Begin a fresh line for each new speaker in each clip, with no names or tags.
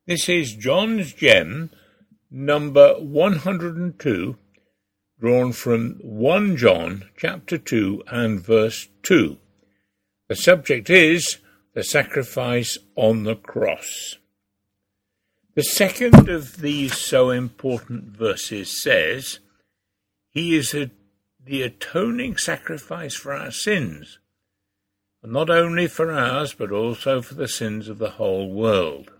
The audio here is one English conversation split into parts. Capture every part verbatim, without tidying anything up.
This is John's Gem, number one hundred two, drawn from First John chapter two and verse two. The subject is the sacrifice on the cross. The second of these so important verses says, He is a, the atoning sacrifice for our sins, and not only for ours, but also for the sins of the whole world.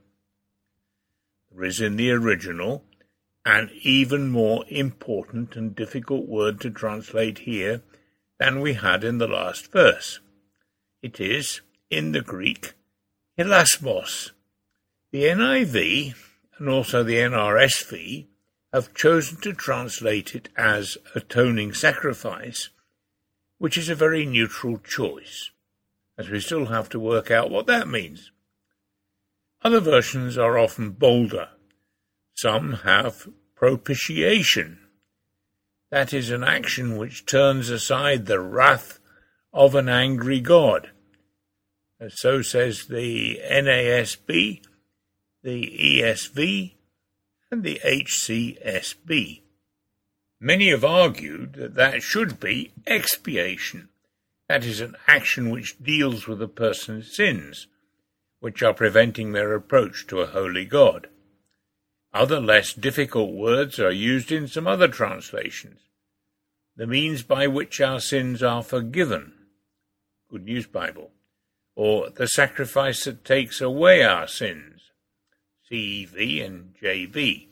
There is in the original an even more important and difficult word to translate here than we had in the last verse. It is, in the Greek, hilasmos. The N I V and also the N R S V have chosen to translate it as atoning sacrifice, which is a very neutral choice, as we still have to work out what that means. Other versions are often bolder. Some have propitiation. That is an action which turns aside the wrath of an angry God. And so says the N A S B, the E S V, and the H C S B. Many have argued that that should be expiation. That is an action which deals with a person's sins, which are preventing their approach to a holy God. Other less difficult words are used in some other translations. The means by which our sins are forgiven, Good News Bible, or the sacrifice that takes away our sins, C E V and J B.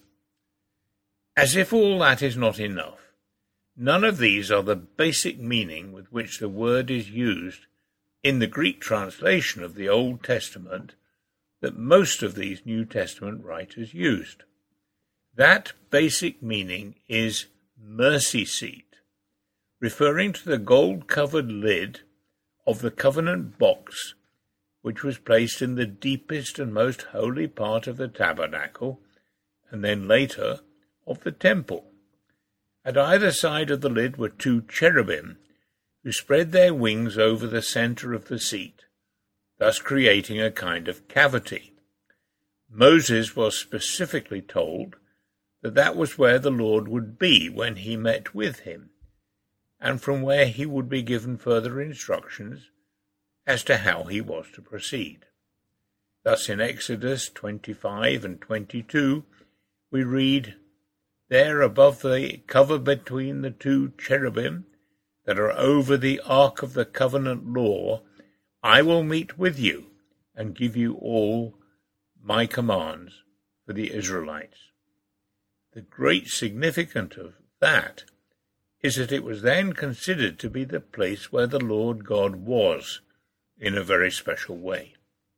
As if all that is not enough, none of these are the basic meaning with which the word is used in the Greek translation of the Old Testament that most of these New Testament writers used. That basic meaning is mercy seat, referring to the gold-covered lid of the covenant box, which was placed in the deepest and most holy part of the tabernacle, and then later of the temple. At either side of the lid were two cherubim, who spread their wings over the center of the seat, thus creating a kind of cavity. Moses was specifically told that that was where the Lord would be when he met with him, and from where he would be given further instructions as to how he was to proceed. Thus in Exodus twenty-five and twenty-two, we read, There above the cover between the two cherubim that are over the ark of the covenant law, I will meet with you and give you all my commands for the Israelites. The great significance of that is that it was then considered to be the place where the Lord God was in a very special way.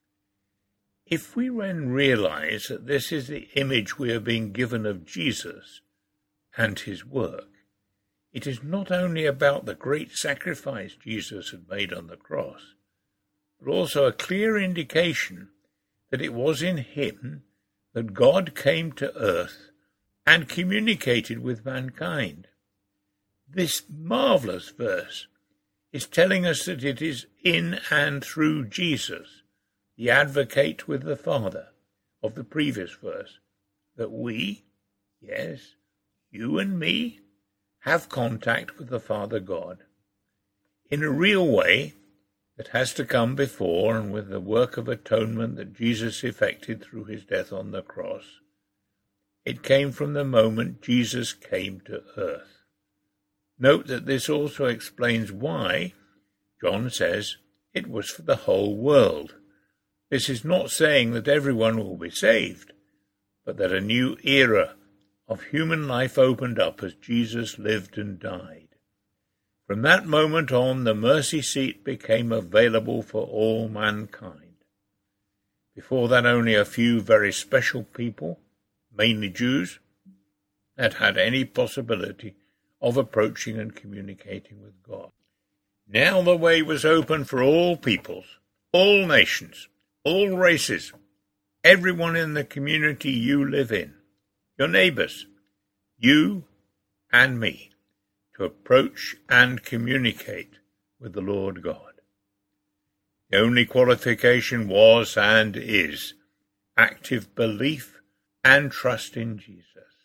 If we then realize that this is the image we are being given of Jesus and his work, it is not only about the great sacrifice Jesus had made on the cross, but also a clear indication that it was in him that God came to earth and communicated with mankind. This marvelous verse is telling us that it is in and through Jesus, the advocate with the Father of the previous verse, that we, yes, you and me, have contact with the Father God in a real way that has to come before and with the work of atonement that Jesus effected through his death on the cross. It came from the moment Jesus came to earth. Note that this also explains why John says it was for the whole world. This is not saying that everyone will be saved, but that a new era of human life opened up as Jesus lived and died. From that moment on, the mercy seat became available for all mankind. Before that, only a few very special people, mainly Jews, had had any possibility of approaching and communicating with God. Now the way was open for all peoples, all nations, all races, everyone in the community you live in, your neighbors, you and me, to approach and communicate with the Lord God. The only qualification was and is active belief and trust in Jesus.